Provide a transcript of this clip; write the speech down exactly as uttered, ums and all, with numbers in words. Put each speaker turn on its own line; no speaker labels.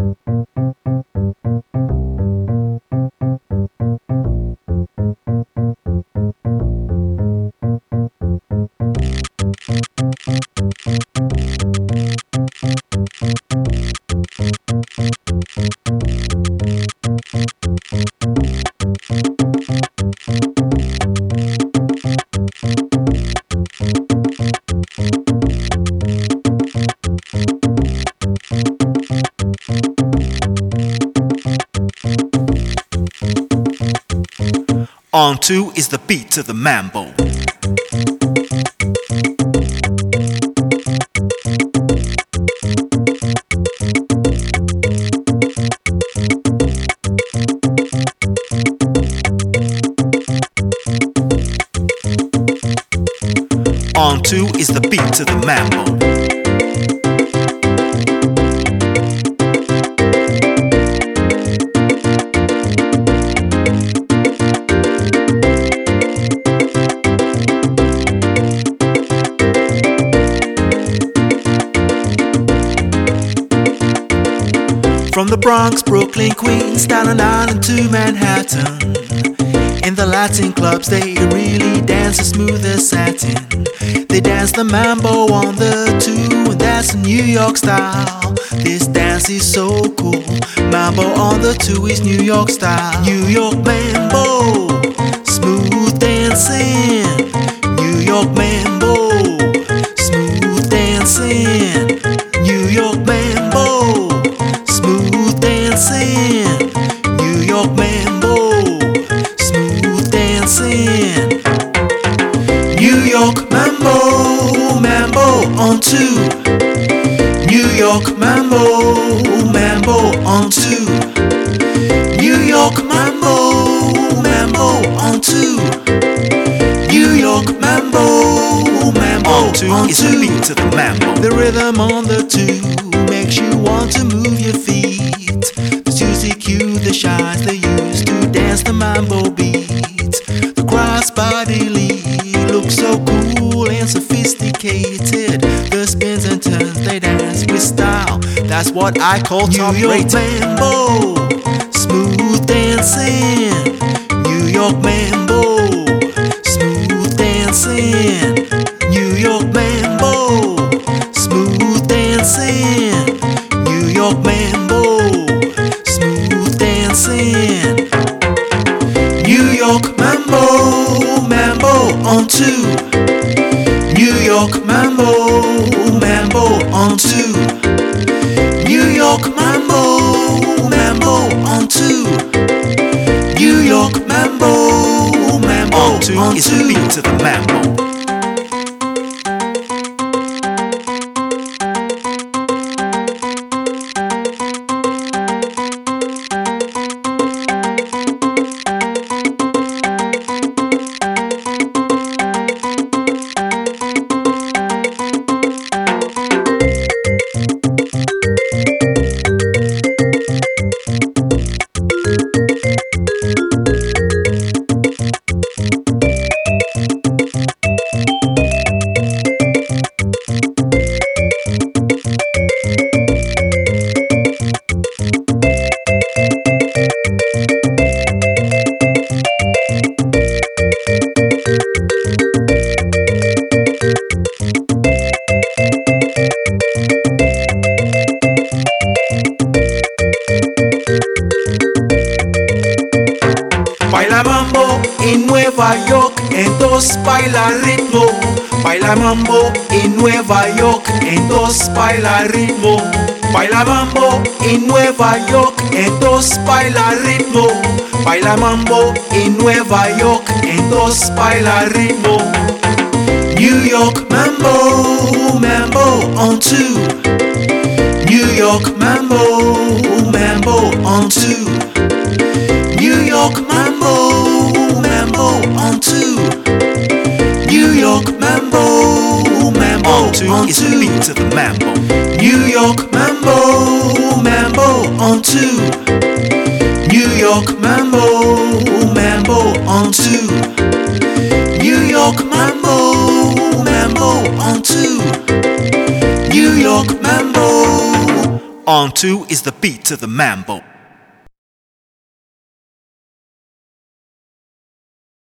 On two is the beat of the mambo. On two is the beat of the mambo. From the Bronx, Brooklyn, Queens, Staten Island to Manhattan, in the Latin clubs they really dance as smooth as satin. They dance the mambo on the two, and that's New York style. This dance is so cool. Mambo on the two is New York style. New York mambo, smooth dancing. New York mambo, smooth dancing. New York mambo, smooth dancing. New York mambo, smooth dancing. New York mambo, mambo on two. New York mambo, mambo on two. New York mambo, mambo on two. New York mambo, mambo on two is the beat of the mambo. The rhythm on the two makes you want to move your feet. The Susie Q, the shines they use to dance the mambo beat. The crossbody lead looks so cool and sophisticated. The spins and turns they dance with style. That's what I call top rated. New York mambo, smooth dancing. New York mambo, smooth dancing. New York mambo, smooth dancing. New York mambo, smooth dancing. New York mambo, mambo on two. New York mambo, mambo on two. New York mambo, mambo on two. New York mambo, mambo on two is the beat of the mambo. Baila mambo en Nueva York, entonces baila ritmo. Baila mambo en Nueva York, entonces baila ritmo. Baila mambo en Nueva York, entonces baila ritmo. Baila mambo en Nueva York, entonces baila ritmo. New York mambo, mambo on two. New York mambo, mambo on two. New York mambo, mambo on two. New York mambo, mambo on two is the beat of the mambo. New York mambo, mambo on two. New York mambo, mambo on two. New York mambo, mambo on two. New York mambo On two is the beat to the mambo.